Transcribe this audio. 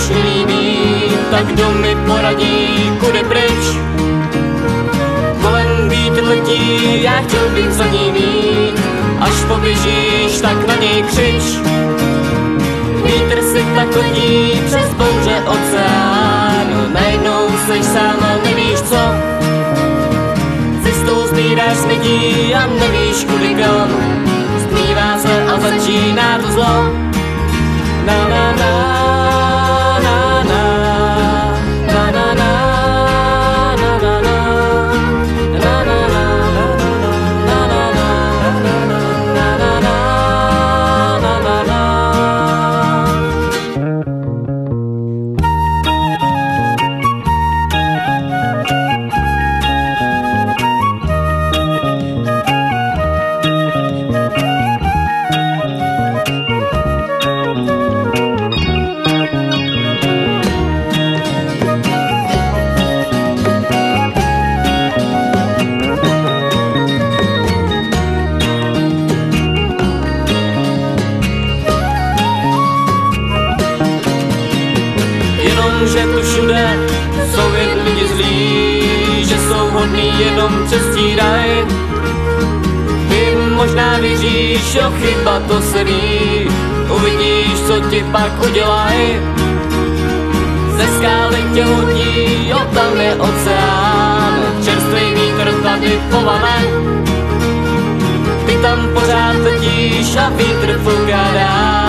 už nelíbí, tak kdo mi poradí, kudy pryč? Kolem vítr letí, já chtěl bych za ním jít, až poběžíš, tak na něj křič. Vítr si tak letí přes bouře oceánu, najednou seš sám a nevíš co. Cestou sbíráš lidí a nevíš kudy kam, stmívá se a začíná to zlo. Na na na. Že tu všude jsou jen lidi zlí, že jsou hodný, jenom přestíraj. Ty možná věříš, jo, chyba to se ví, uvidíš, co ti pak udělaj. Ze skály tě hodí, jo, tam je oceán, čerstvý vítr tady povane. Ty tam pořád letíš a vítr fouká dál.